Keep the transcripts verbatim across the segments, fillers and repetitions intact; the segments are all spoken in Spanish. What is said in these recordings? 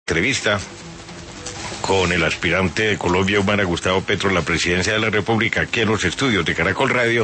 entrevista con el aspirante de Colombia Humana, Gustavo Petro, a la presidencia de la República, aquí en los estudios de Caracol Radio,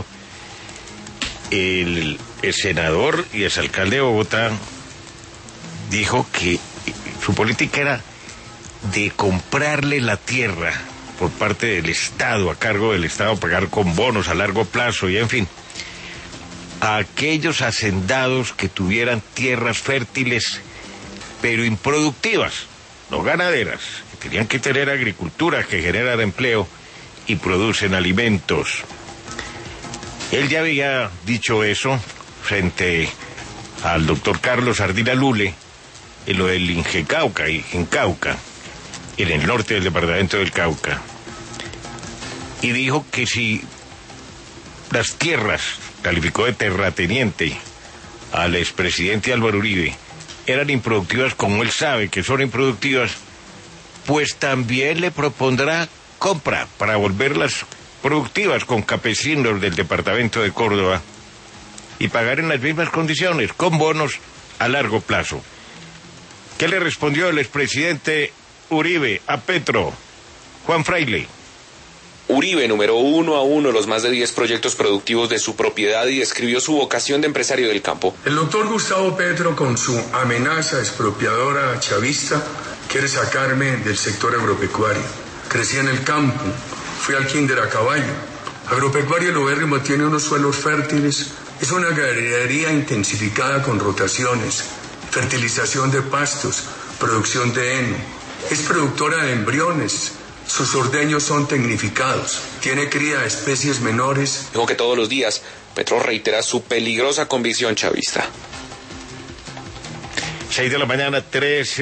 el, el senador y exalcalde de Bogotá dijo que su política era de comprarle la tierra por parte del Estado, a cargo del Estado, pagar con bonos a largo plazo y en fin, a aquellos hacendados que tuvieran tierras fértiles pero improductivas, no ganaderas, que tenían que tener agricultura que generara empleo y producen alimentos. Él ya había dicho eso frente al doctor Carlos Ardila Lule en lo del Ingecauca y en Cauca, en el norte del departamento del Cauca, y dijo que si las tierras, calificó de terrateniente al expresidente Álvaro Uribe, eran improductivas como él sabe que son improductivas, pues también le propondrá compra para volverlas productivas con campesinos del departamento de Córdoba y pagar en las mismas condiciones, con bonos a largo plazo. ¿Qué le respondió el expresidente Uribe a Petro? Juan Fraile. Uribe numeró uno a uno los más de diez proyectos productivos de su propiedad y describió su vocación de empresario del campo. El doctor Gustavo Petro, con su amenaza expropiadora chavista, quiere sacarme del sector agropecuario. Crecí en el campo, fui al kinder a caballo. Agropecuario Lobérrimo tiene unos suelos fértiles, es una ganadería intensificada con rotaciones, fertilización de pastos, producción de heno. Es productora de embriones. Sus ordeños son tecnificados. Tiene cría de especies menores. Dijo que todos los días Petro reitera su peligrosa convicción chavista. Seis de la mañana, tres